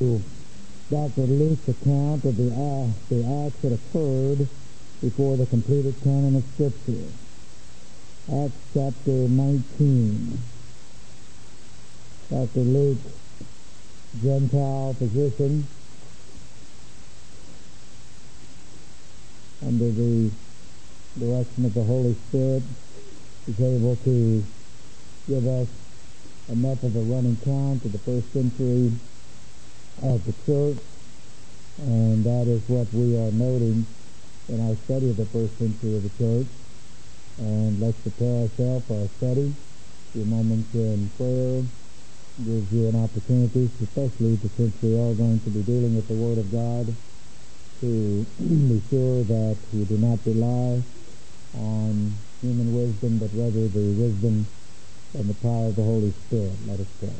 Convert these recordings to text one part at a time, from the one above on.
Dr. Luke's account of the acts that occurred before the completed canon of Scripture. Acts chapter 19. Dr. Luke, Gentile physician, under the direction of the Holy Spirit, is able to give us enough of a running count of the first century of the church, and that is what we are noting in our study of the first century of the church. And let's prepare ourselves for our study. A few moments in prayer gives you an opportunity, especially since we are going to be dealing with the Word of God, to be sure that you do not rely on human wisdom, but rather the wisdom and the power of the Holy Spirit. Let us pray.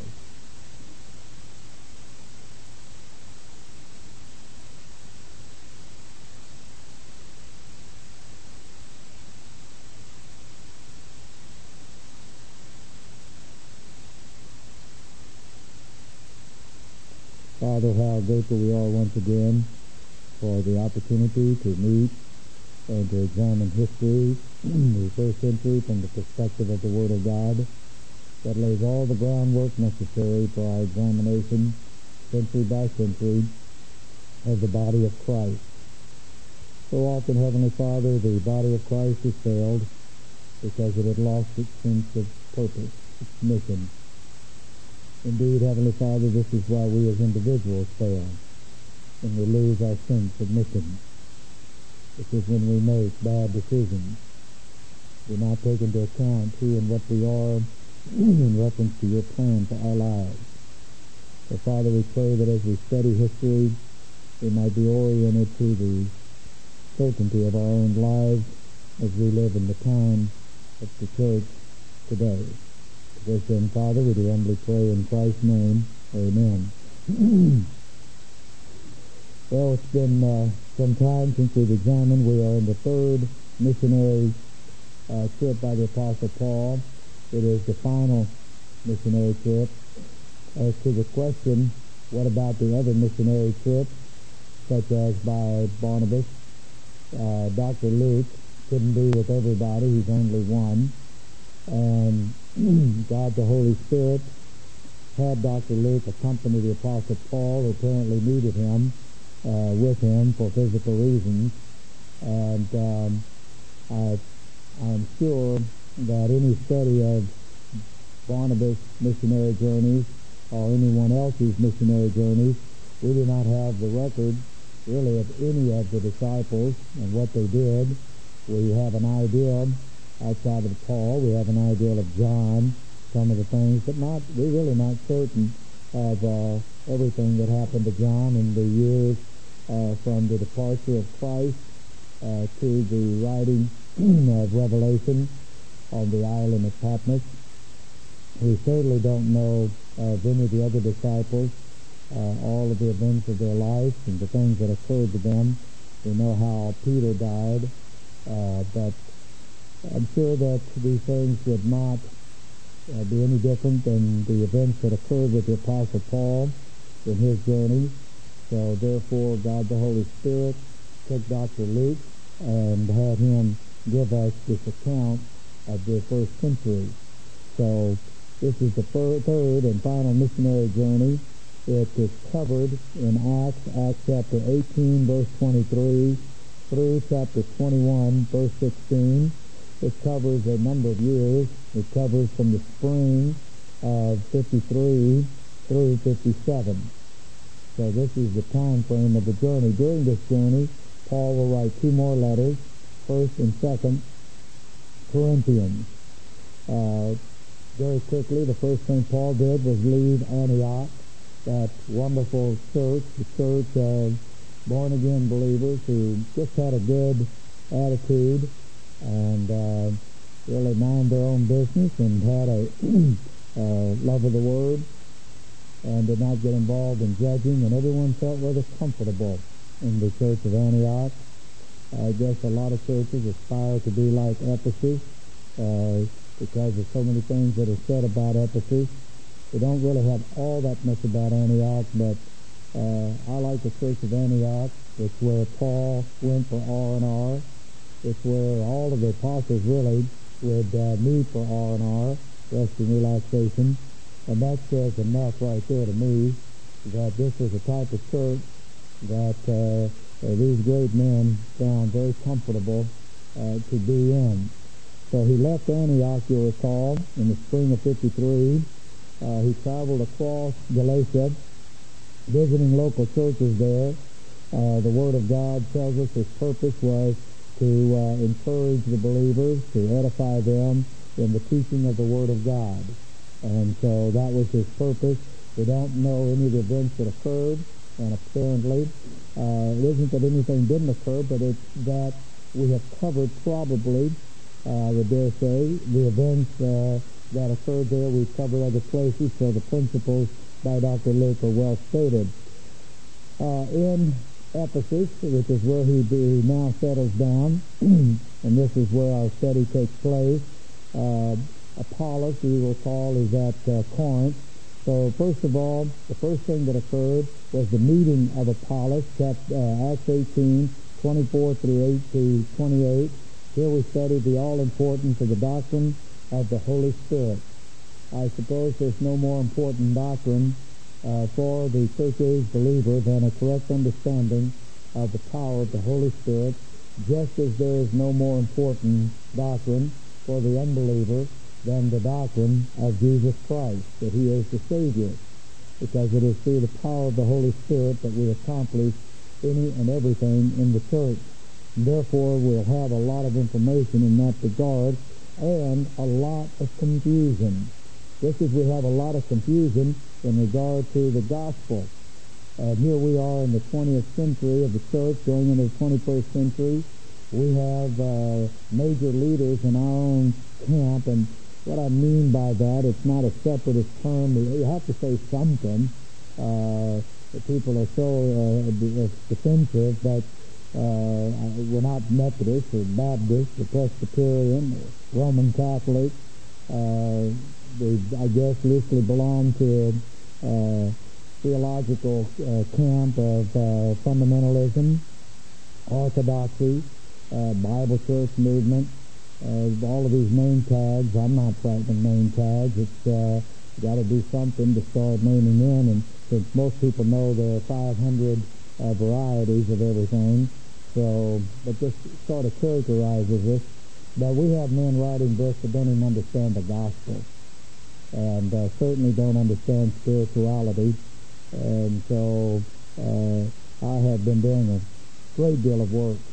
Father, how grateful we are once again for the opportunity to meet and to examine history, the first century, from the perspective of the Word of God, that lays all the groundwork necessary for our examination, century by century, of the body of Christ. So often, Heavenly Father, the body of Christ has failed because it had lost its sense of purpose, its mission. Indeed, Heavenly Father, this is why we as individuals fail, when we lose our sense of mission. This is when we make bad decisions, do not take into account who and what we are in reference to your plan for our lives. So, Father, we pray that as we study history, we might be oriented to the certainty of our own lives as we live in the time of the church today. This then, Father, we do humbly pray in Christ's name. Amen. Well, it's been some time since we've examined. We are in the third missionary trip by the Apostle Paul. It is the final missionary trip. As to the question, what about the other missionary trips, such as by Barnabas? Dr. Luke couldn't be with everybody. He's only one. And God the Holy Spirit had Dr. Luke accompany the Apostle Paul, who apparently needed him, with him for physical reasons. And I'm sure that any study of Barnabas' missionary journeys or anyone else's missionary journeys, we do not have the record really of any of the disciples and what they did. We have an idea outside of Paul. We have an idea of John, some of the things, but we're really not certain of everything that happened to John in the years from the departure of Christ to the writing of Revelation on the island of Patmos. We certainly don't know of any of the other disciples, all of the events of their life and the things that occurred to them. We know how Peter died, but I'm sure that these things would not be any different than the events that occurred with the Apostle Paul in his journey. So therefore, God the Holy Spirit took Dr. Luke and had him give us this account of the first century. So this is the third and final missionary journey. It is covered in Acts chapter 18, verse 23, through chapter 21, verse 16. It covers a number of years. It covers from the spring of 53 through 57. So this is the time frame of the journey. During this journey, Paul will write two more letters, 1st and 2nd Corinthians. Very quickly, the first thing Paul did was leave Antioch, that wonderful church, the church of born-again believers who just had a good attitude and really mind their own business and had a love of the Word and did not get involved in judging, and everyone felt rather comfortable in the church of Antioch. I guess a lot of churches aspire to be like Ephesus because of so many things that are said about Ephesus. We don't really have all that much about Antioch, but I like the Church of Antioch. It's where Paul went for R&R. It's where all of the apostles really would meet for R&R, rest and relaxation. And that says enough right there to me that this is a type of church that these great men found very comfortable to be in. So he left Antioch, you'll recall, in the spring of 53. He traveled across Galatia, visiting local churches there. The Word of God tells us his purpose was to encourage the believers, to edify them in the teaching of the Word of God. And so that was his purpose. We don't know any of the events that occurred, and apparently it isn't that anything didn't occur, but it's that we have covered probably, I would dare say, the events that occurred there. We've covered other places, so the principles by Dr. Luke are well stated. In Ephesus, which is where he now settles down, and this is where our study takes place. Apollos, we will call, is at Corinth. So first of all, the first thing that occurred was the meeting of Apollos, Acts 18, 24 through 8 to 28. Here we study the all-importance of the doctrine of the Holy Spirit. I suppose there's no more important doctrine for the church age believer than a correct understanding of the power of the Holy Spirit, just as there is no more important doctrine for the unbeliever than the doctrine of Jesus Christ, that he is the Savior, because it is through the power of the Holy Spirit that we accomplish any and everything in the church. And therefore, we'll have a lot of information in that regard and a lot of confusion. Just as we have a lot of confusion in regard to the gospel. And here we are in the 20th century of the church, going into the 21st century. We have major leaders in our own camp, and what I mean by that, it's not a separatist term. You have to say something. The people are so defensive, but we're not Methodist or Baptist or Presbyterian or Roman Catholic. They, I guess, loosely belong to a theological camp of fundamentalism, orthodoxy, Bible church movement. All of these name tags, I'm not frightened of name tags. It's got to do something to start naming in, and since most people know there are 500 varieties of everything, so, but this sort of characterizes us. But we have men writing books that don't even understand the gospel, and certainly don't understand spirituality. And so I have been doing a great deal of work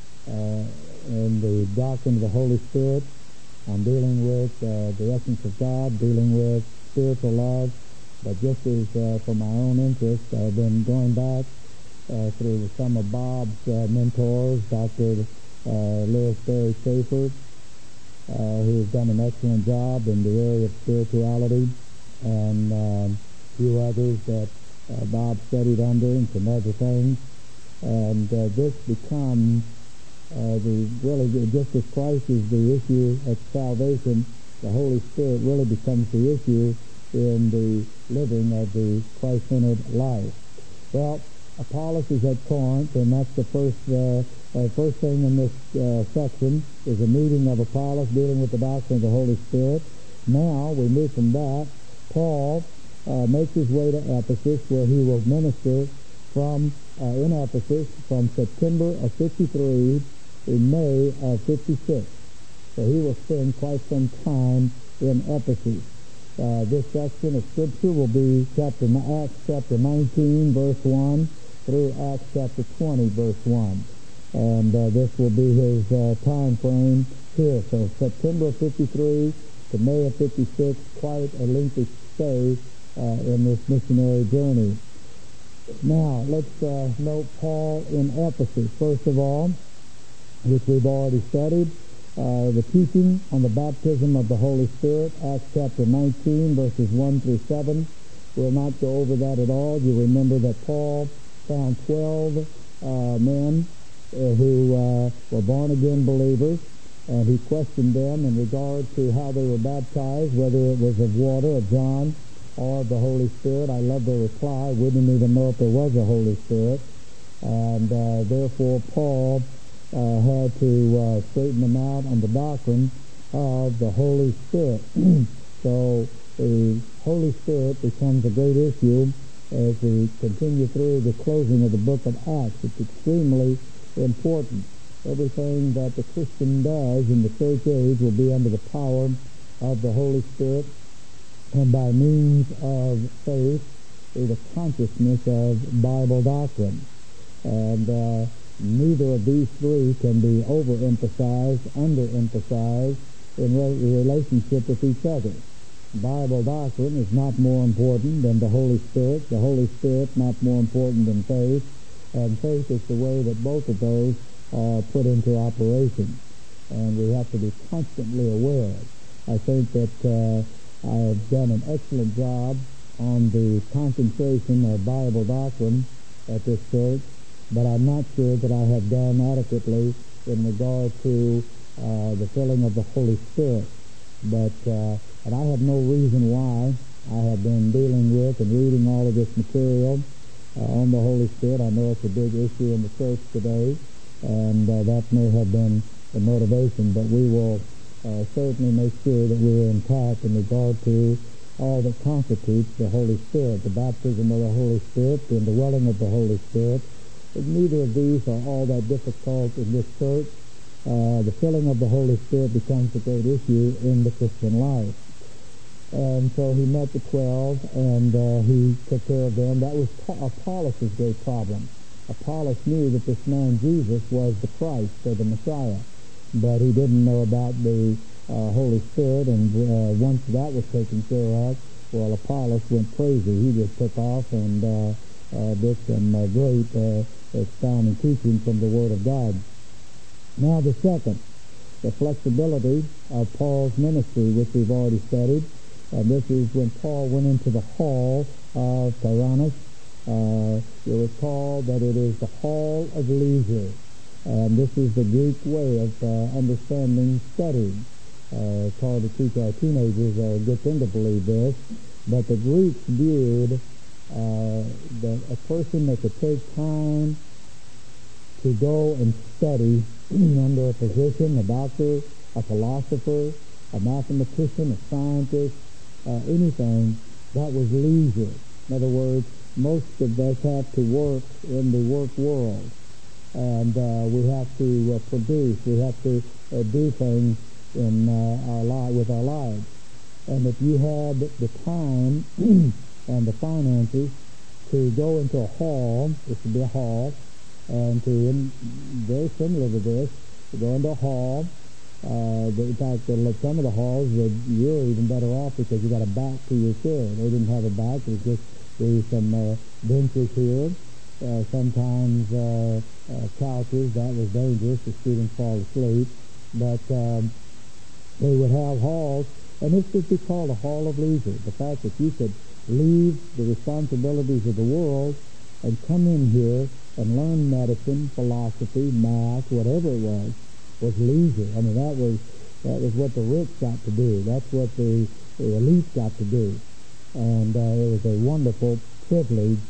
in the doctrine of the Holy Spirit. I'm dealing with the essence of God, dealing with spiritual love, but just as for my own interest, I've been going back through some of Bob's mentors, Dr. Lewis Berry Schaefer, who has done an excellent job in the area of spirituality, and a few others that Bob studied under, and some other things. And this becomes really, just as Christ is the issue of salvation, the Holy Spirit really becomes the issue in the living of the Christ-centered life. Well, Apollos is at Corinth, and that's the first thing in this section is a meeting of Apollos dealing with the doctrine of the Holy Spirit. Now we move from that. Paul makes his way to Ephesus, where he will minister from in Ephesus from September of 53 to May of 56. So he will spend quite some time in Ephesus. This section of Scripture will be Acts chapter 19, verse 1, through Acts chapter 20, verse 1. And this will be his time frame here. So September of 53 to May of 56, quite a lengthy stay in this missionary journey. Now, let's note Paul in Ephesus. First of all, which we've already studied, the teaching on the baptism of the Holy Spirit, Acts chapter 19, verses 1 through 7. We'll not go over that at all. You remember that Paul found 12 men who were born-again believers, and he questioned them in regard to how they were baptized, whether it was of water, of John, or the Holy Spirit. I love their reply. We didn't even know if there was a Holy Spirit. And therefore, Paul had to straighten them out on the doctrine of the Holy Spirit. So the Holy Spirit becomes a great issue as we continue through the closing of the book of Acts. It's extremely important. Everything that the Christian does in the church age will be under the power of the Holy Spirit and by means of faith through the consciousness of Bible doctrine. And neither of these three can be overemphasized, underemphasized in relationship with each other. Bible doctrine is not more important than the Holy Spirit. The Holy Spirit not more important than faith. And faith is the way that both of those are put into operation. And we have to be constantly aware. I think that I have done an excellent job on the concentration of Bible doctrine at this church, but I'm not sure that I have done adequately in regard to the filling of the Holy Spirit. But and I have no reason why I have been dealing with and reading all of this material on the Holy Spirit. I know it's a big issue in the church today, and that may have been the motivation, but we will certainly make sure that we're intact in regard to all that constitutes the Holy Spirit, the baptism of the Holy Spirit, the indwelling of the Holy Spirit. But neither of these are all that difficult in this church. The filling of the Holy Spirit becomes a great issue in the Christian life. And so he met the 12, and he took care of them. That was Apollos' great problem. Apollos knew that this man Jesus was the Christ, or the Messiah, but he didn't know about the Holy Spirit, and once that was taken care of, well, Apollos went crazy. He just took off and did some great expounding teaching from the Word of God. Now the second, the flexibility of Paul's ministry, which we've already studied. And this is when Paul went into the hall of Tyrannus. You recall that it is the hall of leisure. And this is the Greek way of understanding studying. It's hard to teach our teenagers or get them to believe this, but the Greeks viewed that a person that could take time to go and study under a physician, a doctor, a philosopher, a mathematician, a scientist, anything, that was leisure. In other words, most of us have to work in the work world, and we have to produce, we have to do things in with our lives. And if you had the time and the finances to go into a hall, this would be a hall, and very similar to this, to go into a hall. In fact, some of the halls, you're even better off because you got a back to your chair. They didn't have a back. It was just there was some benches here, sometimes couches. That was dangerous. The students fall asleep. But they would have halls, and this would be called a hall of leisure. The fact that you could leave the responsibilities of the world and come in here and learn medicine, philosophy, math, whatever it was leisure. I mean, that was what the rich got to do. That's what the elite got to do. And it was a wonderful privilege.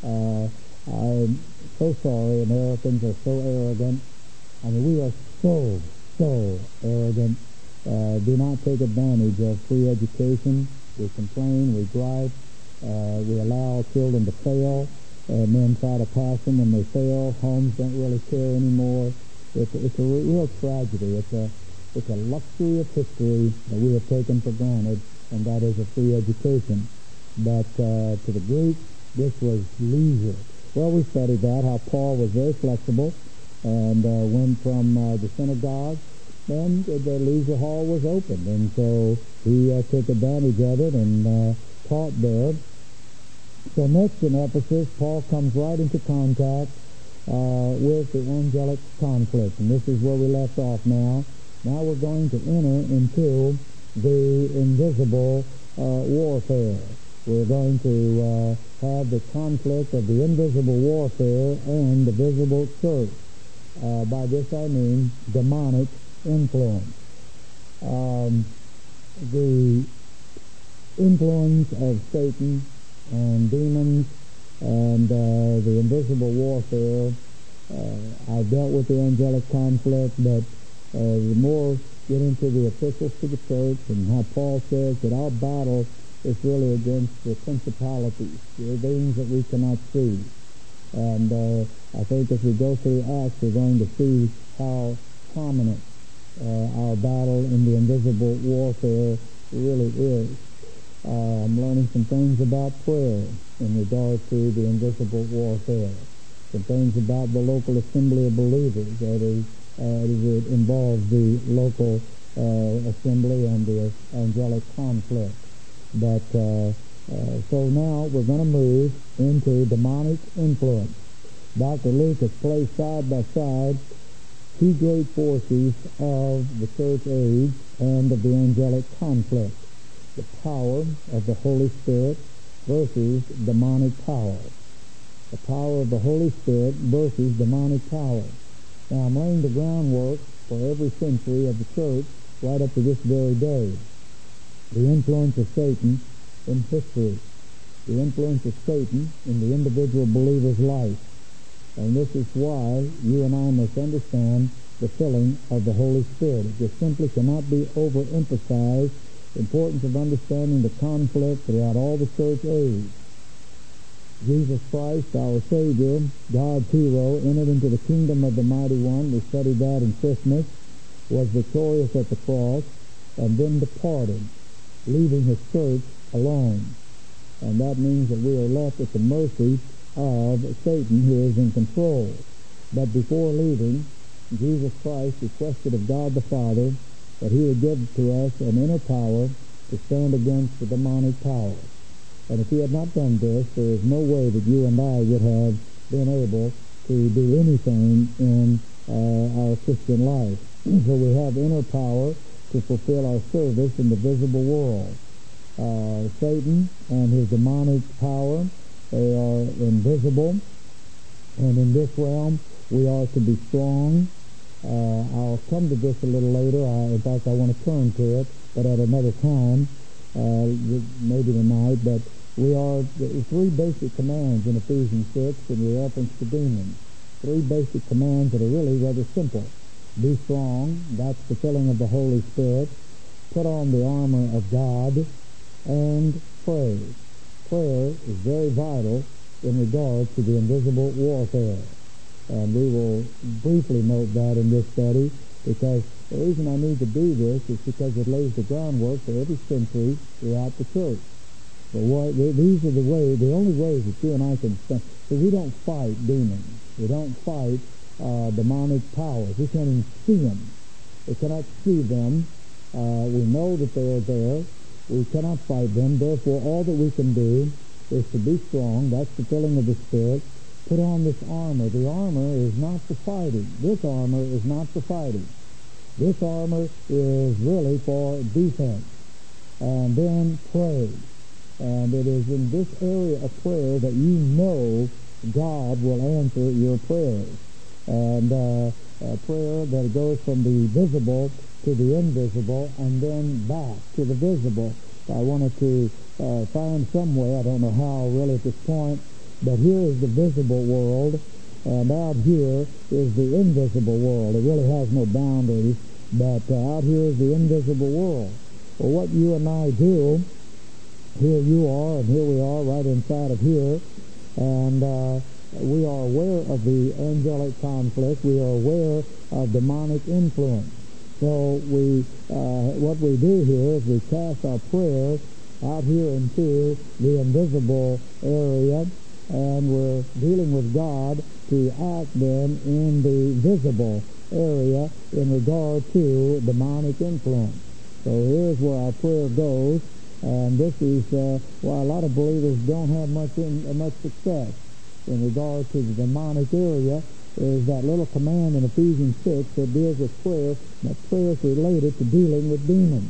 I'm so sorry Americans are so arrogant. I mean, we are so arrogant. Do not take advantage of free education. We complain, we gripe, we allow children to fail, and then try to pass them when they fail. Homes don't really care anymore. It's a real tragedy. It's a luxury of history that we have taken for granted, and that is a free education. But to the Greeks, this was leisure. Well, we studied that, how Paul was very flexible, and went from the synagogue, and the leisure hall was open, and so he took advantage of it and taught there. So next in Ephesus, Paul comes right into contact with the angelic conflict, and this is where we left off now. Now we're going to enter into the invisible warfare. We're going to have the conflict of the invisible warfare and the visible church. By this I mean demonic influence. The influence of Satan and demons and the invisible warfare. I've dealt with the angelic conflict, but the more get into the epistles to the church and how Paul says that our battle is really against the principalities, the things that we cannot see. And I think as we go through Acts, we're going to see how prominent our battle in the invisible warfare really is. I'm learning some things about prayer in regard to the invisible warfare, some things about the local assembly of believers, that is, it involves the local assembly and the angelic conflict. But so now we're going to move into demonic influence. Dr. Luke has placed side by side two great forces of the church age and of the angelic conflict: the power of the Holy Spirit versus demonic power. The power of the Holy Spirit versus demonic power. Now, I'm laying the groundwork for every century of the church right up to this very day. The influence of Satan in history. The influence of Satan in the individual believer's life. And this is why you and I must understand the filling of the Holy Spirit. It just simply cannot be overemphasized, the importance of understanding the conflict throughout all the church age. Jesus Christ, our Savior, God's hero, entered into the kingdom of the Mighty One. We studied that in Christmas, was victorious at the cross, and then departed, leaving his church alone. And that means that we are left at the mercy of Satan, who is in control. But before leaving, Jesus Christ requested of God the Father that he would give to us an inner power to stand against the demonic power. And if he had not done this, there is no way that you and I would have been able to do anything in our Christian life. So we have inner power to fulfill our service in the visible world. Satan and his demonic power, they are invisible, and in this realm we are to be strong. I'll come to this a little later. In fact, I want to turn to it, but at another time, maybe tonight. But we are three basic commands in Ephesians 6 in reference to demons. Three basic commands that are really rather simple. Be strong, that's the filling of the Holy Spirit. Put on the armor of God, and pray. Prayer is very vital in regard to the invisible warfare. And we will briefly note that in this study, because the reason I need to do this is because it lays the groundwork for every century throughout the church. These are the only ways that you and I can stand. So we don't fight demons. We don't fight demonic powers. We can't even see them. We cannot see them. We know that they are there. We cannot fight them. Therefore, all that we can do is to be strong. That's the filling of the Spirit. Put on this armor. The armor is not for fighting. This armor is not for fighting. This armor is really for defense. And then pray. And it is in this area of prayer that you know God will answer your prayers. And prayer that goes from the visible to the invisible and then back to the visible. I wanted to find some way, I don't know how really at this point, but here is the visible world, and out here is the invisible world. It really has no boundaries, but out here is the invisible world. Well, what you and I do, here you are, and here we are right inside of here, and we are aware of the angelic conflict. We are aware of demonic influence. So what we do here is we cast our prayer out here into the invisible area, and we're dealing with God to act then in the visible area in regard to demonic influence. So here's where our prayer goes, and this is why a lot of believers don't have much success in regard to the demonic area. Is that little command in Ephesians 6 that deals with prayer, that prayer is related to dealing with demons.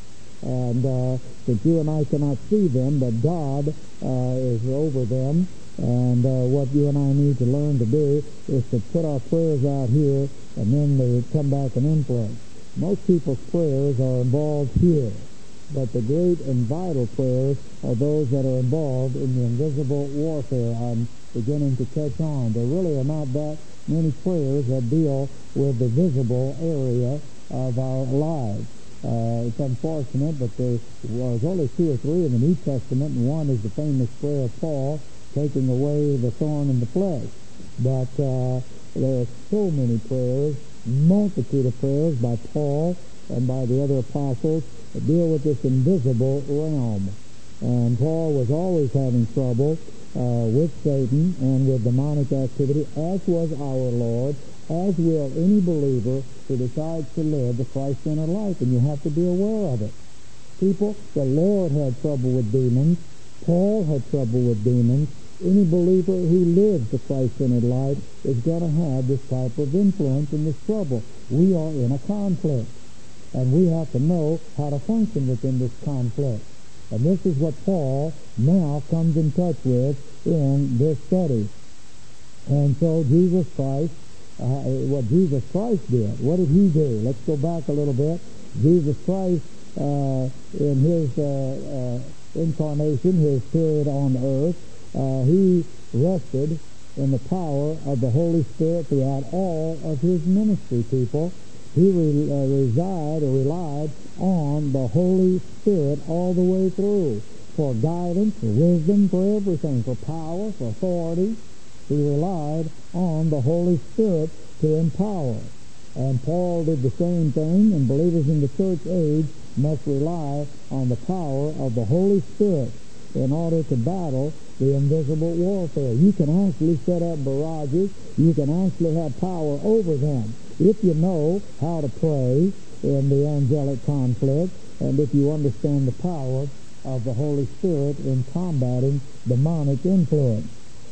And that you and I cannot see them, but God is over them. And what you and I need to learn to do is to put our prayers out here, and then they come back and influence. Most people's prayers are involved here. but the great and vital prayers are those that are involved in the invisible warfare. I'm beginning to catch on. There really are not that many prayers that deal with the visible area of our lives. It's unfortunate, but there's only 2 or 3 in the New Testament, and one is the famous prayer of Paul, taking away the thorn in the flesh. But there are so many prayers, multitude of prayers by Paul and by the other apostles that deal with this invisible realm. And Paul was always having trouble with Satan and with demonic activity, as was our Lord, as will any believer who decides to live the Christ-centered life, and you have to be aware of it. People, the Lord had trouble with demons. Paul had trouble with demons. Any believer who lives the Christ-centered life is going to have this type of influence and this trouble. We are in a conflict, and we have to know how to function within this conflict. And this is what Paul now comes in touch with in this study. And so Jesus Christ, what Jesus Christ did, what did he do? Let's go back a little bit. Jesus Christ, in his incarnation, his period on earth, he rested in the power of the Holy Spirit throughout all of his ministry, people. He relied on the Holy Spirit all the way through for guidance, for wisdom, for everything, for power, for authority. He relied on the Holy Spirit to empower. And Paul did the same thing, and believers in the church age must rely on the power of the Holy Spirit in order to battle the invisible warfare. You can actually set up barrages. You can actually have power over them if you know how to pray in the angelic conflict, and if you understand the power of the Holy Spirit in combating demonic influence.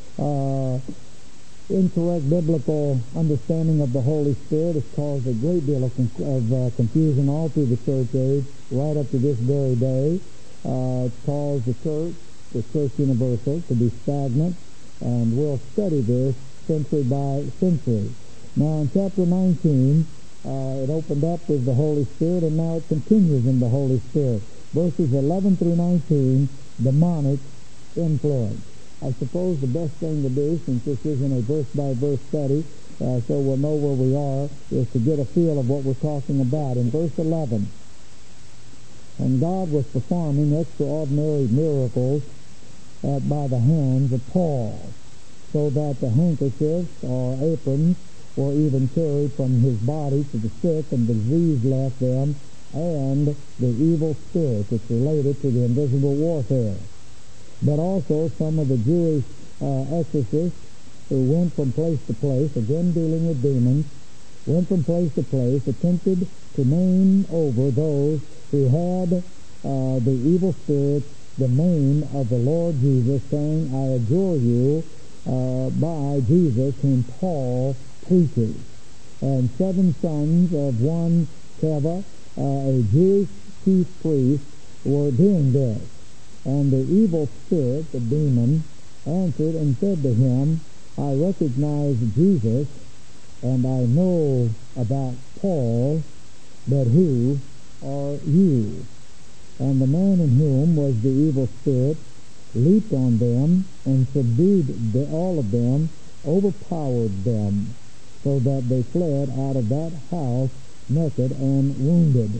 Incorrect biblical understanding of the Holy Spirit has caused a great deal of confusion all through the church age, right up to this very day. It's caused the Church Universal, to be stagnant, and we'll study this century by century. Now in chapter 19, it opened up with the Holy Spirit, and now it continues in the Holy Spirit. Verses 11 through 19, demonic influence. I suppose the best thing to do, since this isn't a verse-by-verse study, so we'll know where we are, is to get a feel of what we're talking about. In verse 11, and God was performing extraordinary miracles by the hands of Paul, so that the handkerchiefs or aprons were even carried from his body to the sick, and disease left them, and the evil spirits which related to the invisible warfare. But also some of the Jewish exorcists who went from place to place, again dealing with demons, went from place to place, attempted to name over those who had the evil spirits the name of the Lord Jesus, saying, I adjure you by Jesus whom Paul preaches. And 7 sons of one Sceva, a Jewish chief priest, were doing this. And the evil spirit, the demon, answered and said to him, I recognize Jesus, and I know about Paul, but who are you? And the man in whom was the evil spirit leaped on them and subdued all of them, overpowered them, so that they fled out of that house naked and wounded.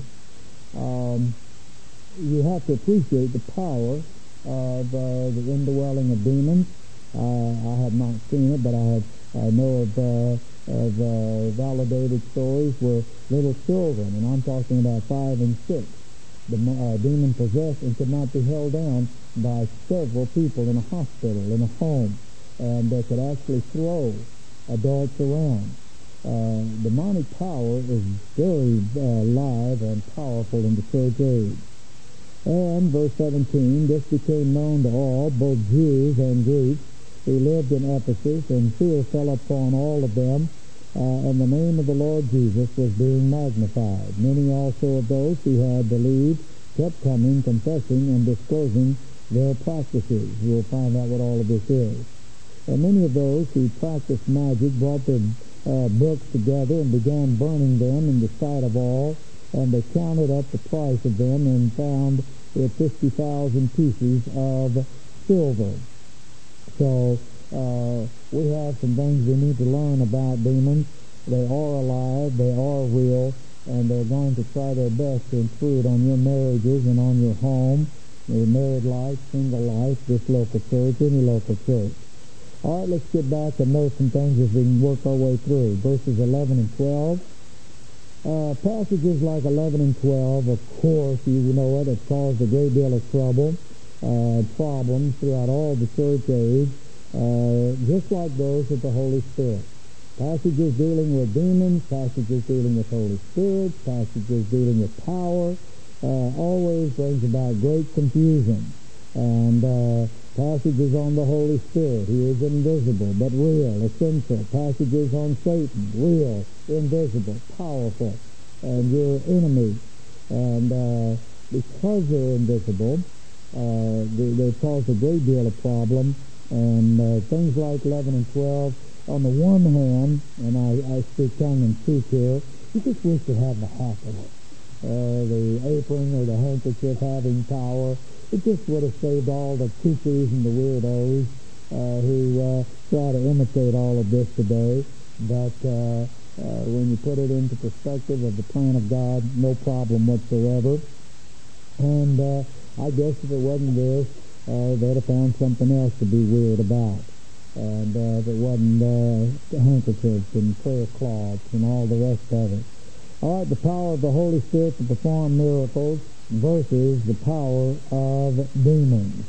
You have to appreciate the power of the indwelling of demons. I have not seen it, but I know of validated stories where little children, and I'm talking about 5 and 6, the demon possessed and could not be held down by several people in a hospital, in a home, and they could actually throw adults around. Demonic power is very live and powerful in the church age. And, verse 17, this became known to all, both Jews and Greeks, who lived in Ephesus, and fear fell upon all of them, and the name of the Lord Jesus was being magnified. Many also of those who had believed kept coming, confessing, and disclosing their practices. We'll find out what all of this is. And many of those who practiced magic brought their books together and began burning them in the sight of all, and they counted up the price of them and found it 50,000 pieces of silver. So we have some things we need to learn about demons. They are alive, they are real, and they're going to try their best to intrude on your marriages and on your home, your married life, single life, this local church, any local church. All right, let's get back and note some things as we work our way through. Verses 11 and 12. Passages like 11 and 12, of course, you know it, have caused a great deal of trouble, problems throughout all the church age, just like those of the Holy Spirit. Passages dealing with demons, passages dealing with Holy Spirit, passages dealing with power, always brings about great confusion. And passages on the Holy Spirit, He is invisible but real, essential. Passages on Satan, real, invisible, powerful, and your enemy. And because they're invisible, they cause a great deal of problem. And things like 11 and 12, on the one hand, and I speak tongue-in-cheek here, you just wish to have the happiness. The apron or the handkerchief having power. It just would have saved all the kookies and the weirdos who try to imitate all of this today. But when you put it into perspective of the plan of God, no problem whatsoever. And I guess if it wasn't this, they'd have found something else to be weird about. And if it wasn't handkerchiefs and prayer cloths and all the rest of it. All right, the power of the Holy Spirit to perform miracles versus the power of demons.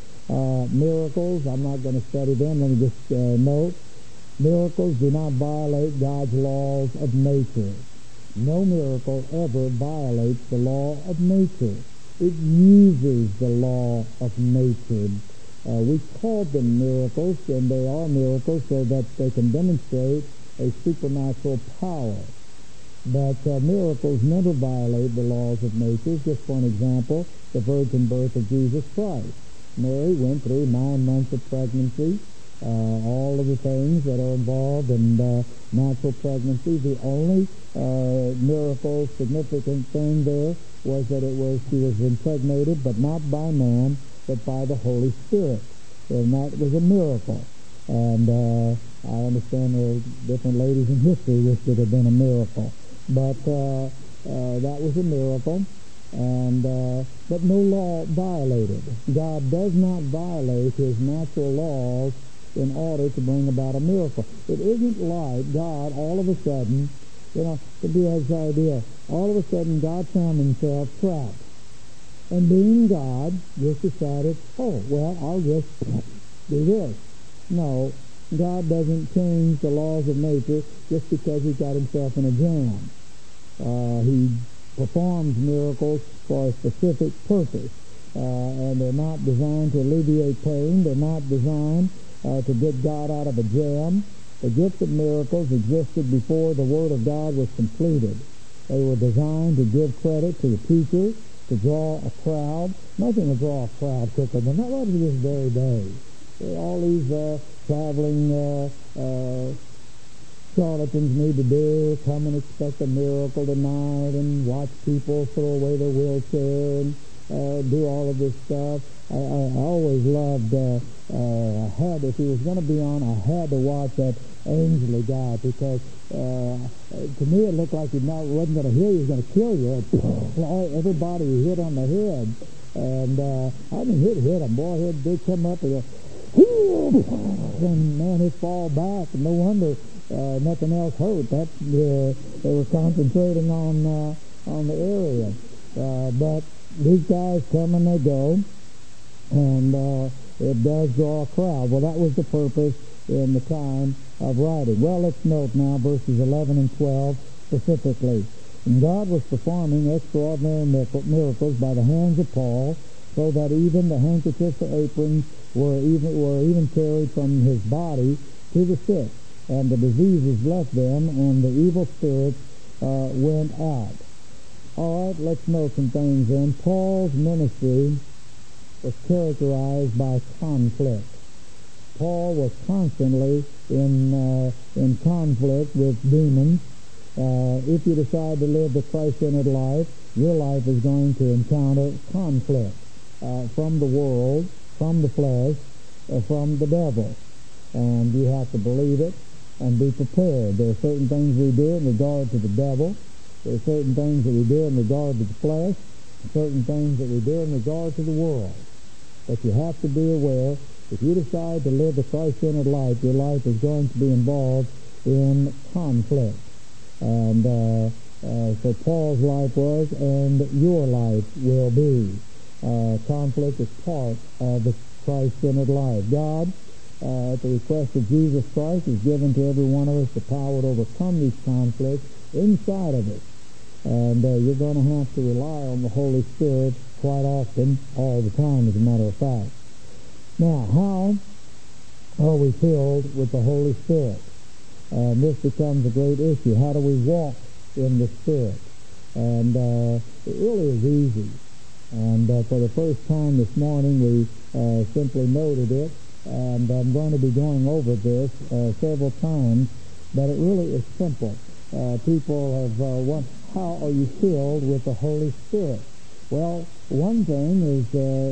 Miracles, I'm not going to study them. Let me just note, miracles do not violate God's laws of nature. No miracle ever violates the law of nature. It uses the law of nature. We call them miracles, and they are miracles so that they can demonstrate a supernatural power. But miracles never violate the laws of nature. Just for an example, the virgin birth of Jesus Christ. Mary went through 9 months of pregnancy, all of the things that are involved in natural pregnancy. The only miracle, significant thing there was that she was impregnated, but not by man, but by the Holy Spirit. And that was a miracle. And I understand there are different ladies in history which would have been a miracle. But that was a miracle, and but no law violated. God does not violate His natural laws in order to bring about a miracle. It isn't like God all of a sudden, to be his idea, all of a sudden God found Himself trapped. And being God, just decided, I'll just do this. No, God doesn't change the laws of nature just because He got Himself in a jam. He performs miracles for a specific purpose, and they're not designed to alleviate pain. They're not designed to get God out of a jam. The gift of miracles existed before the Word of God was completed. They were designed to give credit to the teacher, to draw a crowd. Nothing will draw a crowd quicker than that. What is this very day? All these traveling charlatans need to do, come and expect a miracle tonight and watch people throw away their wheelchair and do all of this stuff. I always loved, if he was going to be on, I had to watch that Ainsley guy because to me it looked like he wasn't going to heal you, he was going to kill you. Everybody he hit on the head. And he'd hit him. Boy, he'd come up and go, and man, he'd fall back. And no wonder nothing else hurt. They were concentrating on the area. But these guys come and they go, and it does draw a crowd. Well, that was the purpose in the time of writing. Well, let's note now verses 11 and 12 specifically. And God was performing extraordinary miracles by the hands of Paul, so that even the handkerchiefs or aprons were even carried from his body to the sick, and the diseases left them, and the evil spirits went out. All right, let's note some things then. Paul's ministry was characterized by conflict. Paul was constantly in conflict with demons, If you decide to live the Christ-centered life, your life is going to encounter conflict from the world, from the flesh, from the devil. And you have to believe it and be prepared. There are certain things we do in regard to the devil. There are certain things that we do in regard to the flesh, and certain things that we do in regard to the world. But you have to be aware, if you decide to live the Christ-centered life, your life is going to be involved in conflict. And so Paul's life was, and your life will be. Conflict is part of the Christ-centered life. God, at the request of Jesus Christ, has given to every one of us the power to overcome these conflicts inside of us. And you're going to have to rely on the Holy Spirit quite often, all the time, as a matter of fact. Now, how are we filled with the Holy Spirit? And this becomes a great issue. How do we walk in the Spirit? And it really is easy. And for the first time this morning, we simply noted it. And I'm going to be going over this several times, but it really is simple. People have wondered, how are you filled with the Holy Spirit? Well, one thing is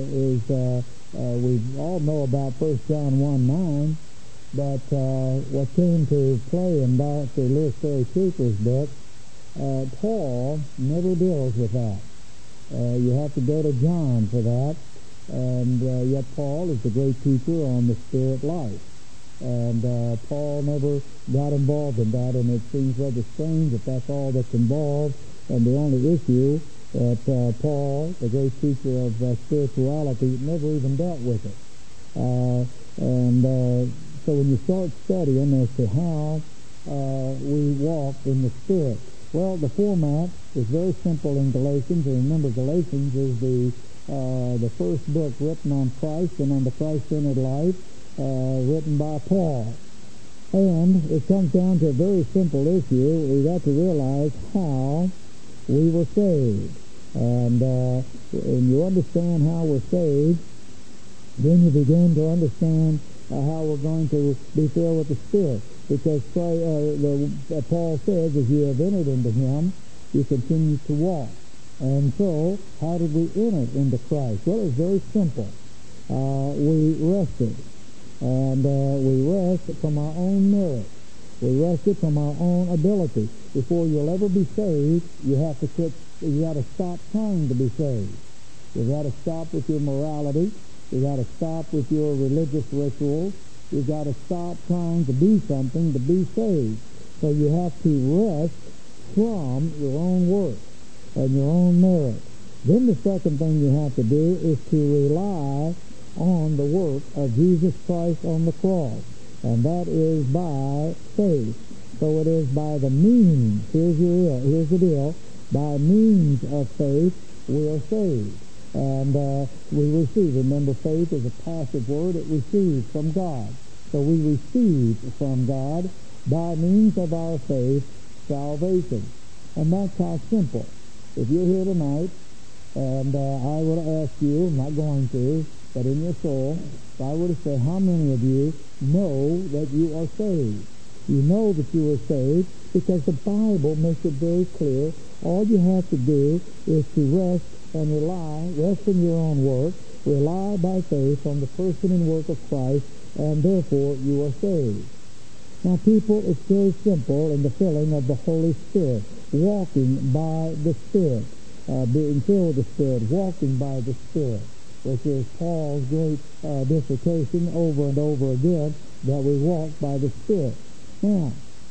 we all know about 1 John 1:9, but what came to play in Dr. Lewis Ferry Cooper's book, Paul never deals with that. You have to go to John for that, and yet Paul is the great teacher on the Spirit life. And Paul never got involved in that, and it seems rather strange that that's all that's involved, and the only issue that Paul, the great teacher of spirituality, never even dealt with it. So when you start studying as to how we walk in the Spirit, well, the format is very simple in Galatians, and remember, Galatians is the first book written on Christ and on the Christ-centered life, written by Paul. And it comes down to a very simple issue. We've got to realize how we were saved. And when you understand how we're saved, then you begin to understand how we're going to be filled with the Spirit. Because Paul says, as you have entered into Him, you continue to walk. And so, how did we enter into Christ? Well, it's very simple. We rested. And we rest from our own merit. We rested from our own ability. Before you'll ever be saved, you have to quit. You got to stop trying to be saved. You got to stop with your morality. You got to stop with your religious rituals. You got to stop trying to be something to be saved. So you have to rest from your own work and your own merit. Then the second thing you have to do is to rely on the work of Jesus Christ on the cross, and that is by faith. So it is by the means, here's the deal, by means of faith we are saved. And we receive. Remember, faith is a passive word. It receives from God. So we receive from God, by means of our faith, salvation. And that's how simple. If you're here tonight, and I were to ask you, I'm not going to, but in your soul, if I were to say, how many of you know that you are saved? You know that you are saved because the Bible makes it very clear. All you have to do is to rest and rest in your own work, rely by faith on the person and work of Christ, and therefore you are saved. Now, people, it's very simple in the filling of the Holy Spirit, walking by the Spirit, being filled with the Spirit, walking by the Spirit, which is Paul's great dissertation over and over again, that we walk by the Spirit. Now,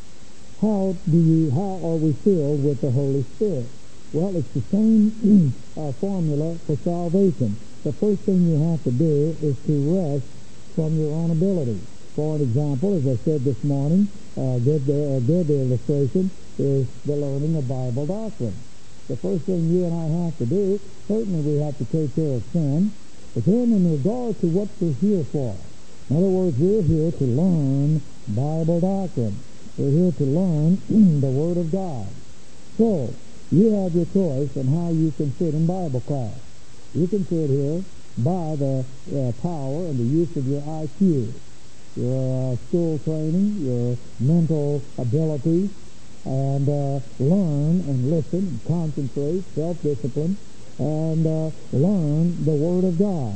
how are we filled with the Holy Spirit? Well, it's the same formula for salvation. The first thing you have to do is to rest from your own ability. For an example, as I said this morning, a good illustration is the learning of Bible doctrine. The first thing you and I have to do, certainly we have to take care of sin, but then in regard to what we're here for. In other words, we're here to learn Bible doctrine. We're here to learn the Word of God. So, you have your choice on how you can sit in Bible class. You can sit here by the power and the use of your IQ, your school training, your mental abilities, and learn and listen and concentrate, self-discipline, and learn the Word of God.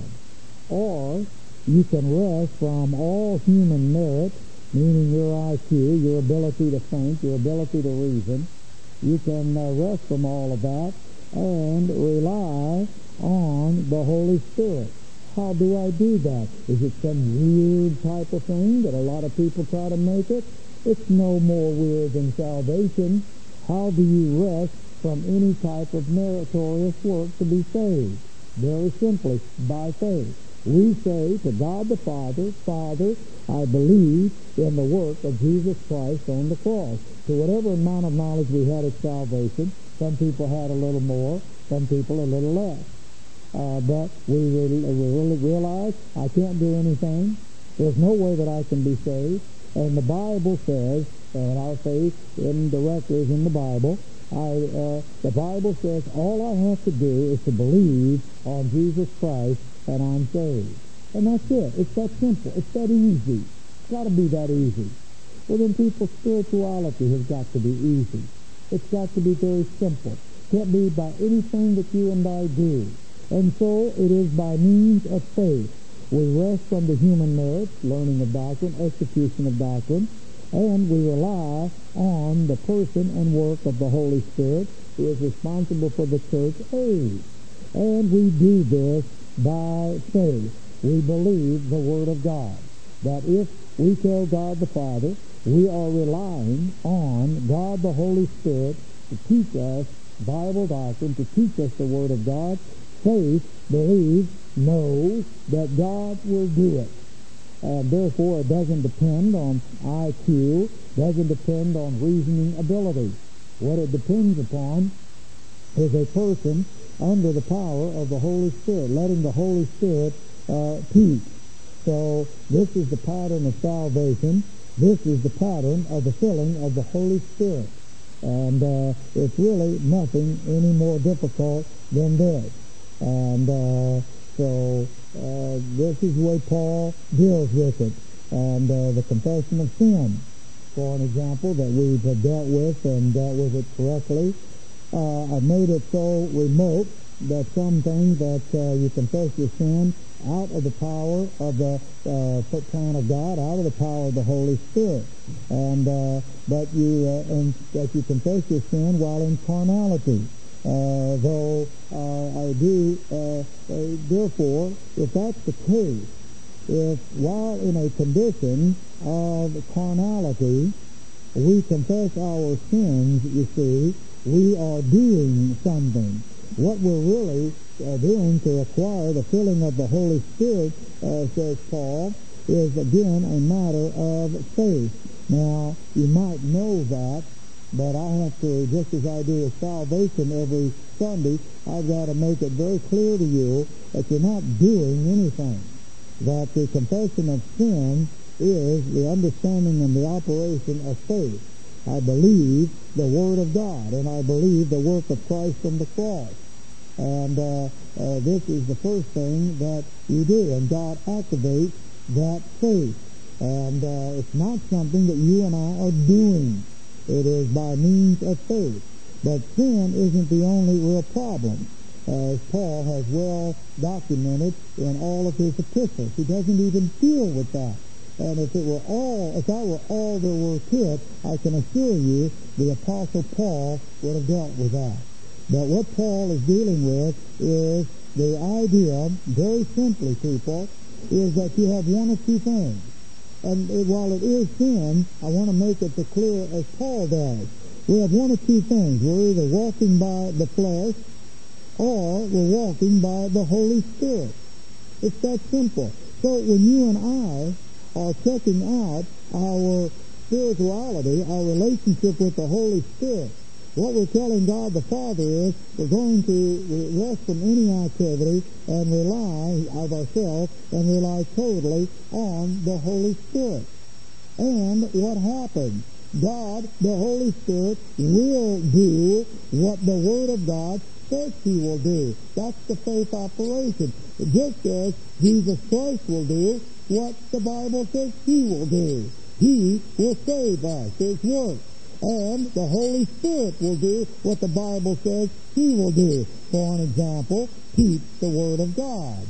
Or you can rest from all human merit, meaning your IQ, your ability to think, your ability to reason. You can rest from all of that and rely on the Holy Spirit. How do I do that? Is it some weird type of thing that a lot of people try to make it? It's no more weird than salvation. How do you rest from any type of meritorious work to be saved? Very simply, by faith. We say to God the Father, Father, I believe in the work of Jesus Christ on the cross. To whatever amount of knowledge we had at salvation, some people had a little more, some people a little less. But we really realize I can't do anything. There's no way that I can be saved. And the Bible says, and our faith indirectly is in the Bible, the Bible says all I have to do is to believe on Jesus Christ and I'm saved. And that's it. It's that simple. It's that easy. It's got to be that easy. Well, then people's spirituality has got to be easy. It's got to be very simple. Can't be by anything that you and I do. And so it is by means of faith. We rest from the human merits, learning of doctrine, execution of doctrine, and we rely on the person and work of the Holy Spirit, who is responsible for the church age. And we do this by faith. We believe the Word of God. That if we tell God the Father, we are relying on God the Holy Spirit to teach us Bible doctrine, to teach us the Word of God. Faith believes, knows that God will do it. And therefore it doesn't depend on IQ, doesn't depend on reasoning ability. What it depends upon is a person under the power of the Holy Spirit, letting the Holy Spirit teach. So this is the pattern of salvation. This is the pattern of the filling of the Holy Spirit. And it's really nothing any more difficult than this. And so this is the way Paul deals with it. And the confession of sin, for an example, that we've dealt with and dealt with it correctly. I've made it so remote that some things that you confess your sin out of the power of the plan of God, out of the power of the Holy Spirit, and but you and that you confess your sin while in carnality. Though I do, therefore, if that's the case, if while in a condition of carnality we confess our sins, you see, we are doing something. What we're really doing to acquire the filling of the Holy Spirit, says Paul, is again a matter of faith. Now, you might know that, but I have to, just as I do with salvation every Sunday, I've got to make it very clear to you that you're not doing anything. That the confession of sin is the understanding and the operation of faith. I believe the Word of God, and I believe the work of Christ on the cross. And this is the first thing that you do, and God activates that faith. And it's not something that you and I are doing. It is by means of faith. But sin isn't the only real problem, as Paul has well documented in all of his epistles. He doesn't even deal with that. And if that were all there were to it, I can assure you the Apostle Paul would have dealt with that. But what Paul is dealing with is the idea, very simply, people, is that you have one of two things. And while it is sin, I want to make it as clear as Paul does. We have one of two things. We're either walking by the flesh or we're walking by the Holy Spirit. It's that simple. So when you and I are checking out our spirituality, our relationship with the Holy Spirit, what we're telling God the Father is we're going to rest from any activity and rely of ourselves and rely totally on the Holy Spirit. And what happens? God, the Holy Spirit, will do what the Word of God says He will do. That's the faith operation. Just as Jesus Christ will do what the Bible says He will do. He will save us. His work. And the Holy Spirit will do what the Bible says He will do. For an example, teach the Word of God.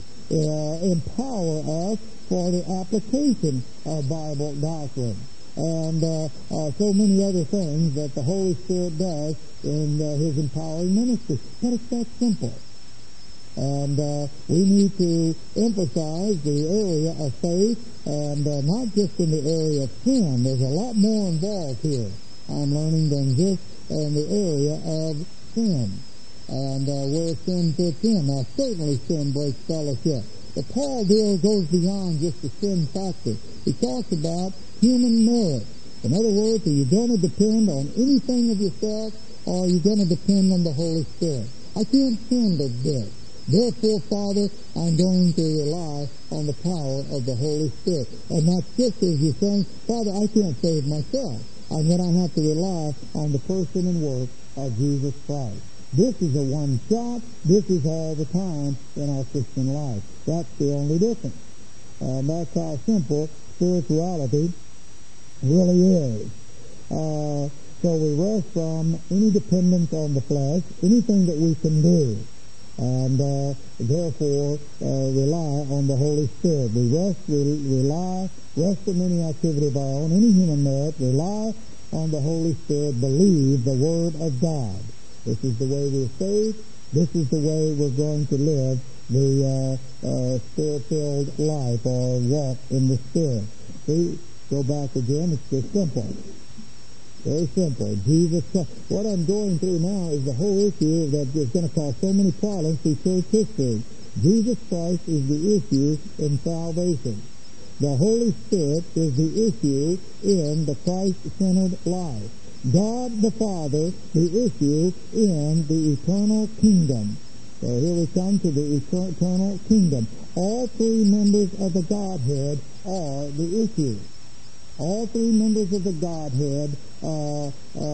Empower us for the application of Bible doctrine. And so many other things that the Holy Spirit does in His empowering ministry. But it's that simple. And we need to emphasize the area of faith, and not just in the area of sin. There's a lot more involved here, I'm learning, than just in the area of sin. And where sin fits in. Now, certainly sin breaks fellowship. But Paul there goes beyond just the sin factor. He talks about human merit. In other words, are you going to depend on anything of yourself, or are you going to depend on the Holy Spirit? I can't handle this. Therefore, Father, I'm going to rely on the power of the Holy Spirit. And that's just as you're saying, Father, I can't save myself. I'm going to have to rely on the person and work of Jesus Christ. This is a one shot. This is all the time in our Christian life. That's the only difference. And that's how simple spirituality really is. So we rest from any dependence on the flesh, anything that we can do. And therefore rely on the Holy Spirit. We rest in any activity of our own, any human merit, rely on the Holy Spirit, believe the Word of God. This is the way we're saved. This is the way we're going to live the Spirit-filled life, or walk in the Spirit. See, go back again, it's just simple. Very simple. Jesus Christ. What I'm going through now is the whole issue that is going to cause so many problems through church history. Jesus Christ is the issue in salvation. The Holy Spirit is the issue in the Christ-centered life. God the Father, the issue in the eternal kingdom. So here we come to the eternal kingdom. All three members of the Godhead are the issue. All three members of the Godhead are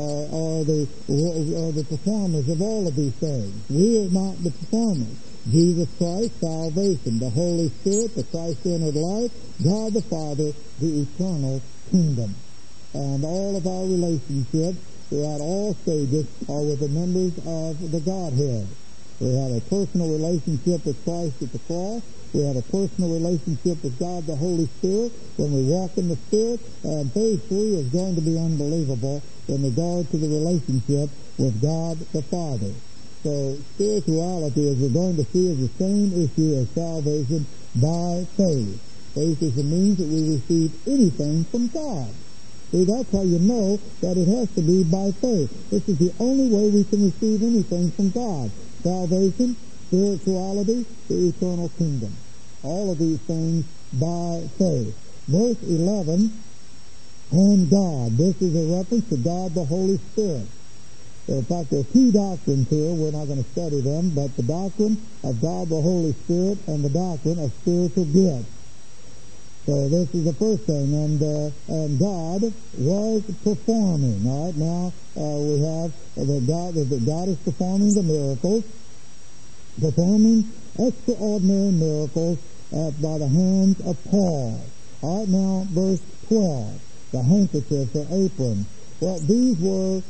the performers of all of these things. We are not the performers. Jesus Christ, salvation. The Holy Spirit, the Christ-centered life. God the Father, the eternal kingdom. And all of our relationships throughout all stages are with the members of the Godhead. We have a personal relationship with Christ at the cross. We have a personal relationship with God the Holy Spirit when we walk in the Spirit. And phase 3 is going to be unbelievable in regard to the relationship with God the Father. So spirituality, as we're going to see, is the same issue as salvation by faith. Faith is the means that we receive anything from God. See, that's how you know that it has to be by faith. This is the only way we can receive anything from God. Salvation, spirituality, the eternal kingdom. All of these things by faith. Verse 11, and God. This is a reference to God the Holy Spirit. In fact, there are two doctrines here. We're not going to study them, but the doctrine of God the Holy Spirit and the doctrine of spiritual gifts. So this is the first thing, and God was performing. All right, now we have that God is performing the miracles, performing extraordinary miracles by the hands of Paul. All right, now verse 12, the handkerchiefs or aprons. Well, these were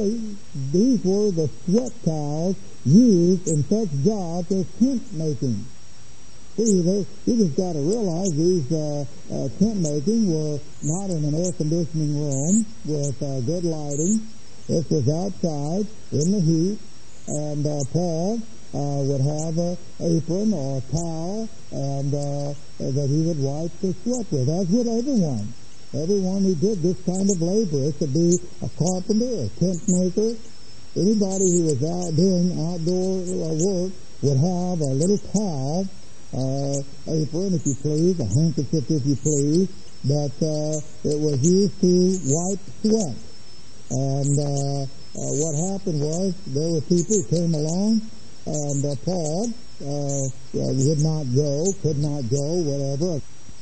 the sweat towels used in such jobs as tent making. See, you just got to realize these tent making were not in an air conditioning room with good lighting. This was outside in the heat, and Paul would have an apron or a towel, and that he would wipe the sweat with, as would everyone. Everyone who did this kind of labor, it could be a carpenter, a tent maker, anybody who was out doing outdoor work would have a little towel, apron, if you please, a handkerchief, if you please, that it was used to wipe sweat. And what happened was there were people who came along, and Paul would not go, could not go, whatever.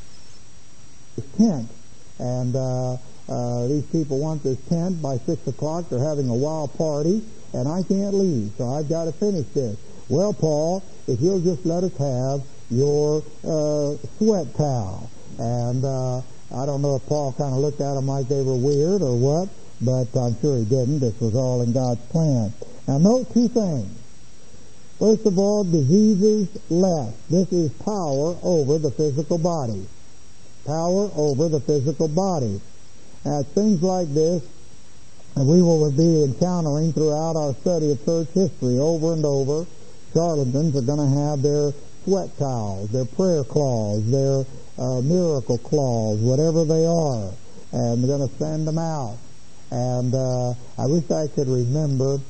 His tent. And these people want this tent by 6 o'clock. They're having a wild party, and I can't leave, so I've got to finish this. Well, Paul, if you'll just let us have your sweat towel. And I don't know if Paul kind of looked at them like they were weird or what, but I'm sure he didn't. This was all in God's plan. Now note two things. First of all, diseases left. This is power over the physical body. Power over the physical body. Now, things like this we will be encountering throughout our study of church history over and over. Charlatans are going to have their sweat towels, their prayer claws, their miracle claws, whatever they are, and they're going to send them out. And I wish I could remember,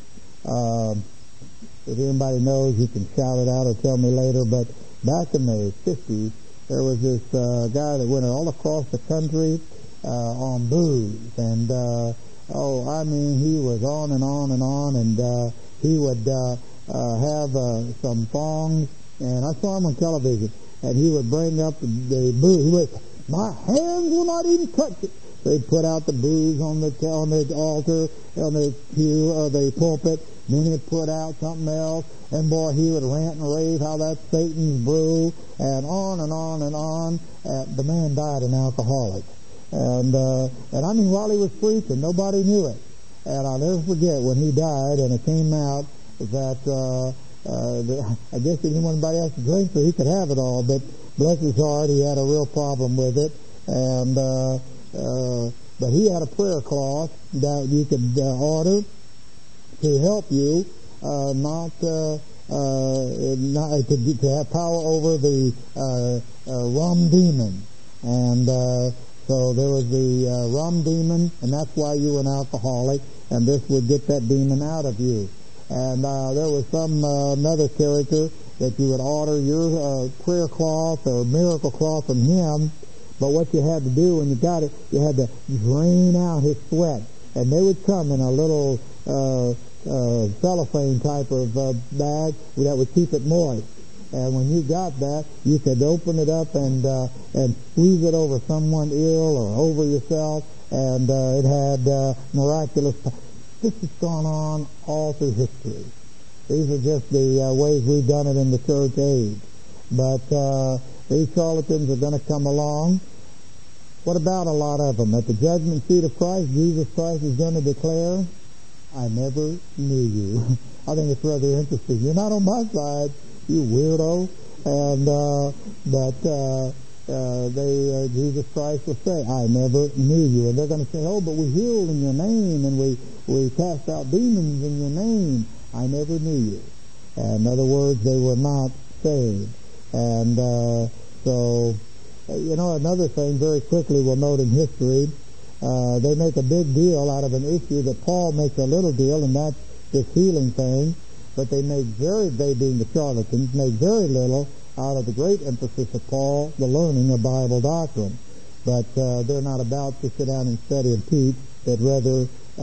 if anybody knows, you can shout it out or tell me later, but back in the 50s, there was this guy that went all across the country on booze, and he was on and on and on, and he would have some thongs, and I saw him on television, and he would bring up the booze. He would, my hands will not even touch it. So he'd put out the booze on the altar, on the pew, or the pulpit, then he'd put out something else, and boy, he would rant and rave how that's Satan's brew, and on and on and on. The man died an alcoholic. And I mean, while he was preaching, nobody knew it. And I'll never forget when he died, and it came out that I guess he didn't want anybody else to drink, so he could have it all. But bless his heart, he had a real problem with it. And but he had a prayer cloth that you could order to help you not to have power over the rum demon. And so there was the rum demon, and that's why you were an alcoholic, and this would get that demon out of you. And there was some another character that you would order your prayer cloth or miracle cloth from him, but what you had to do when you got it, you had to drain out his sweat, and they would come in a little cellophane type of bag that would keep it moist. And when you got that, you could open it up and squeeze it over someone ill or over yourself, and it had miraculous power. This has gone on all through history. These are just the ways we've done it in the church age. But these charlatans are going to come along. What about a lot of them? At the judgment seat of Christ, Jesus Christ is going to declare, I never knew you. I think it's rather interesting. You're not on my side, you weirdo. And Jesus Christ will say, I never knew you. And they're going to say, oh, but we healed in your name, and we cast out demons in your name. I never knew you. And in other words, they were not saved. And so, another thing very quickly we'll note in history, they make a big deal out of an issue that Paul makes a little deal, and that's this healing thing. But they being the charlatans, make very little out of the great emphasis of Paul, the learning of Bible doctrine. But they're not about to sit down and study and teach. They'd rather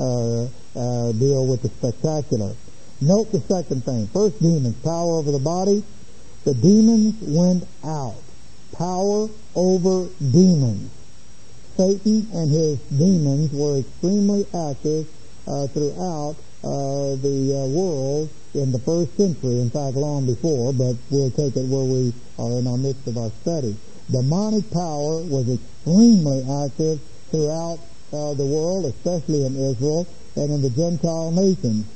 deal with the spectacular. Note the second thing. First, demons, power over the body. The demons went out. Power over demons. Satan and his demons were extremely active throughout the world in the first century, in fact long before, but we'll take it where we are in our midst of our study. Demonic power was extremely active throughout the world, especially in Israel and in the Gentile nations.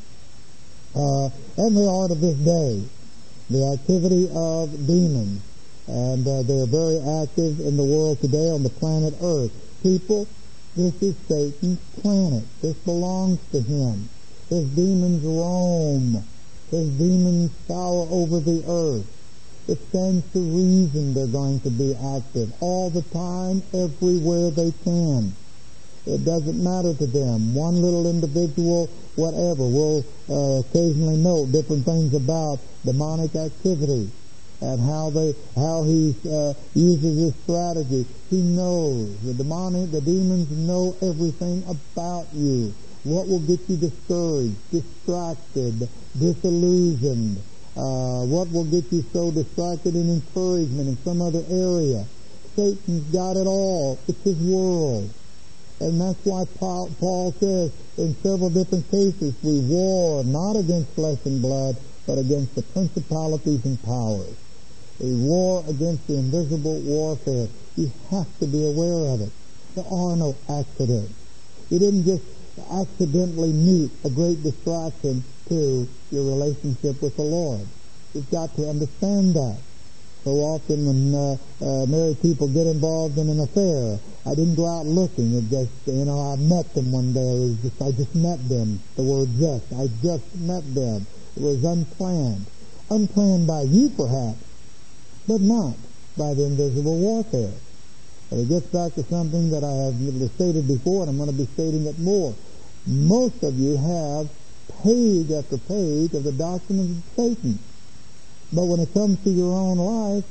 And they are to this day. The activity of demons, and they are very active in the world today on the planet Earth. People, this is Satan's planet. This belongs to him. His demons roam. His demons scour over the earth. It stands to reason they're going to be active all the time, everywhere they can. It doesn't matter to them. One little individual, whatever, will occasionally note different things about demonic activity and how he uses his strategy. He knows. The demons know everything about you. What will get you discouraged, distracted, disillusioned? What will get you so distracted in encouragement in some other area? Satan's got it all. It's his world. And that's why Paul says in several different cases, we war not against flesh and blood, but against the principalities and powers. A war against the invisible warfare. You have to be aware of it. There are no accidents. You didn't just accidentally meet a great distraction to your relationship with the Lord. You've got to understand that. So often when married people get involved in an affair, I didn't go out looking. It just, I met them one day. I just met them. The word just. I just met them. It was unplanned. Unplanned by you, perhaps, but not by the invisible warfare. But it gets back to something that I have stated before, and I'm going to be stating it more. Most of you have page after page of the doctrine of Satan. But when it comes to your own life,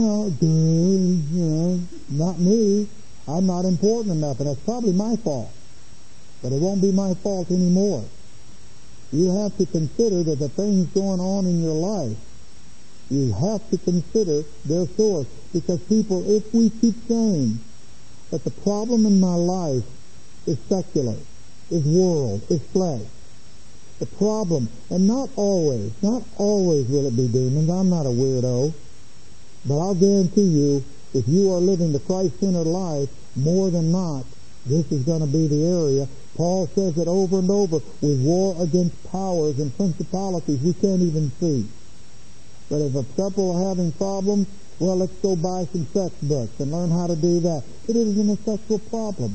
not me. I'm not important enough, and that's probably my fault. But it won't be my fault anymore. You have to consider that the things going on in your life, you have to consider their source. Because people, if we keep saying that the problem in my life is secular, is world, is flesh, the problem, and not always will it be demons. I'm not a weirdo. But I'll guarantee you, if you are living the Christ-centered life, more than not, this is going to be the area. Paul says it over and over. We war against powers and principalities we can't even see. But if a couple are having problems, well, let's go buy some sex books and learn how to do that. It isn't a sexual problem.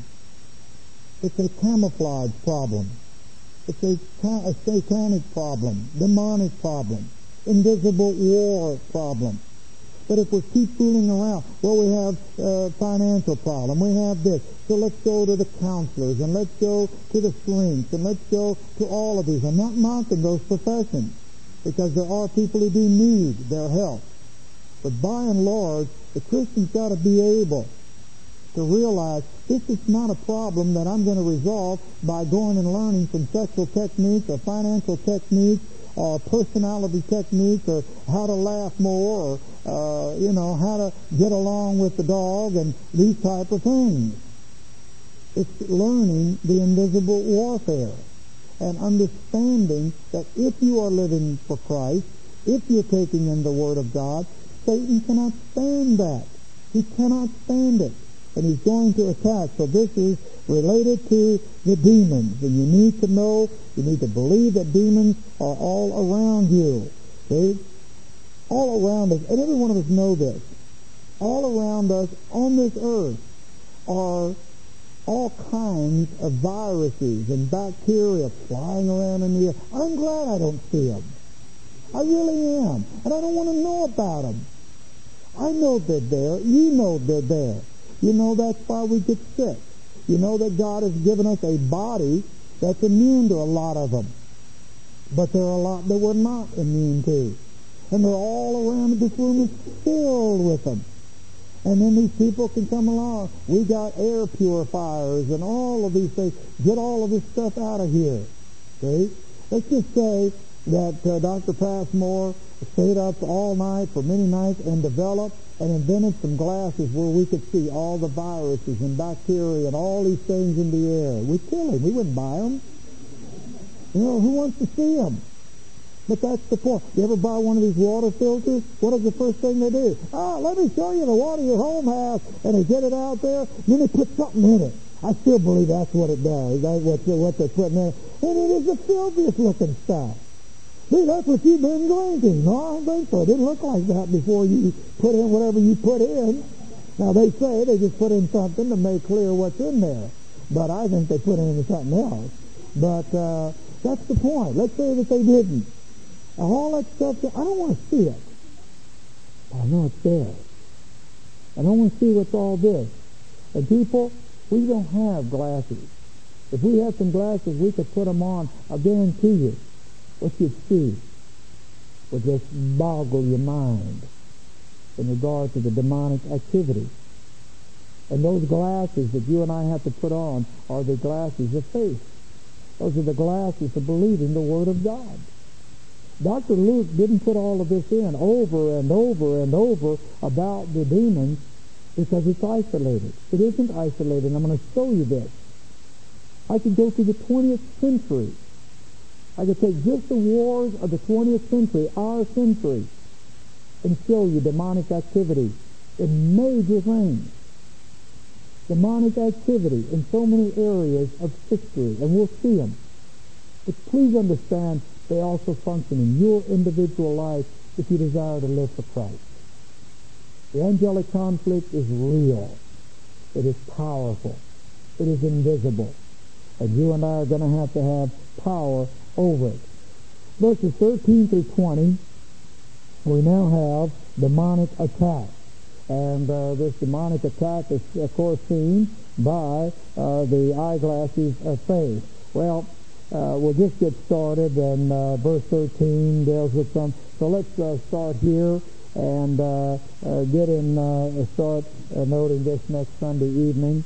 It's a camouflage problem. It's a satanic problem, demonic problem, invisible war problem. But if we keep fooling around, well, we have financial problem, we have this, so let's go to the counselors, and let's go to the shrinks, and let's go to all of these. I'm not knocking those professions, because there are people who do need their help. But by and large, the Christian's got to be able to realize this is not a problem that I'm going to resolve by going and learning some sexual techniques or financial techniques or personality techniques or how to laugh more or, how to get along with the dog and these type of things. It's learning the invisible warfare and understanding that if you are living for Christ, if you're taking in the Word of God, Satan cannot stand that. He cannot stand it. And he's going to attack. So this is related to the demons. And you need to know, you need to believe that demons are all around you. See? All around us. And every one of us know this. All around us on this earth are all kinds of viruses and bacteria flying around in the air. I'm glad I don't see them. I really am. And I don't want to know about them. I know they're there. You know they're there. You know that's why we get sick. You know that God has given us a body that's immune to a lot of them. But there are a lot that we're not immune to. And they're all around. This room is filled with them. And then these people can come along. We got air purifiers and all of these things. Get all of this stuff out of here. See? Let's just say that Dr. Passmore stayed up all night for many nights and developed and invented some glasses where we could see all the viruses and bacteria and all these things in the air. We'd kill him. We wouldn't buy them. Who wants to see them? But that's the point. You ever buy one of these water filters? What is the first thing they do? Let me show you the water your home has. And they get it out there, and then they put something in it. I still believe that's what it does. That's what they're putting in it. And it is the filthiest looking stuff. See, that's what you've been drinking. No, I don't think so. It didn't look like that before you put in whatever you put in. Now, they say they just put in something to make clear what's in there. But I think they put in something else. But that's the point. Let's say that they didn't. And all that stuff, I don't want to see it. But I know it's there. And I want to see what's all this. And people, we don't have glasses. If we had some glasses, we could put them on. I guarantee you, what you'd see would just boggle your mind in regard to the demonic activity. And those glasses that you and I have to put on are the glasses of faith. Those are the glasses of believing the Word of God. Dr. Luke didn't put all of this in over and over and over about the demons because it's isolated. It isn't isolated. I'm going to show you this. I could go to the 20th century. I could take just the wars of the 20th century, our century, and show you demonic activity in major things. demonic activity in so many areas of history, and we'll see them. But please understand, they also function in your individual life if you desire to live for Christ. The angelic conflict is real. It is powerful. It is invisible. And you and I are going to have power over it. Verses 13 through 20, we now have demonic attack. And this demonic attack is, of course, seen by the eyeglasses of faith. Well, we'll just get started, and verse 13 deals with some. So let's start here and start noting this next Sunday evening.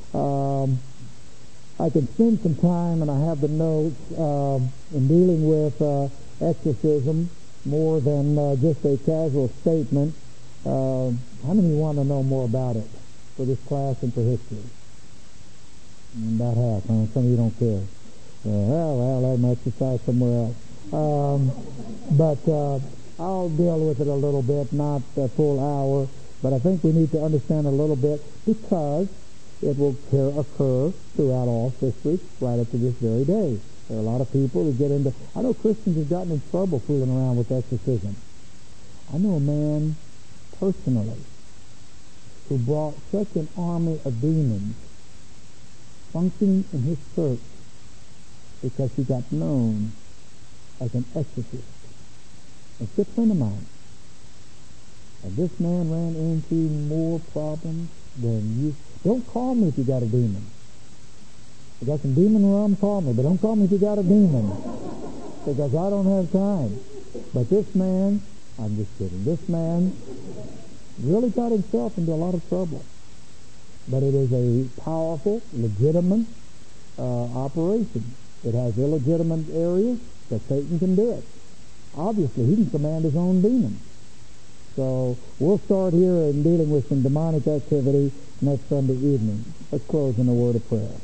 I can spend some time, and I have the notes, in dealing with exorcism more than just a casual statement. How many want to know more about it for this class and for history? About half, huh? Some of you don't care. Well, let them exercise somewhere else. But I'll deal with it a little bit, not a full hour, but I think we need to understand a little bit because it will occur throughout all history right up to this very day. There are a lot of people who get into... I know Christians have gotten in trouble fooling around with exorcism. I know a man personally who brought such an army of demons functioning in his church because he got known as an exorcist. A good friend of mine. And this man ran into more problems than you. Don't call me if you got a demon. If you got some demon rum, call me. But don't call me if you got a demon. Because I don't have time. But this man, I'm just kidding, this man really got himself into a lot of trouble. But it is a powerful, legitimate operation. It has illegitimate areas, but Satan can do it. Obviously, he can command his own demons. So we'll start here in dealing with some demonic activity next Sunday evening. Let's close in a word of prayer.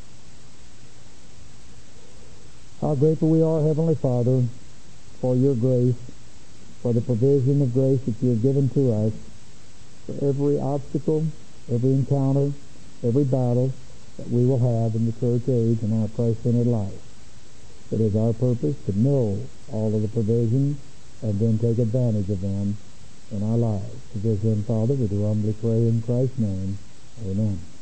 How grateful we are, Heavenly Father, for your grace, for the provision of grace that you have given to us, for every obstacle, every encounter, every battle that we will have in the church age and our Christ-centered life. It is our purpose to know all of the provisions and then take advantage of them in our lives. To this end, Father, we do humbly pray in Christ's name. Amen.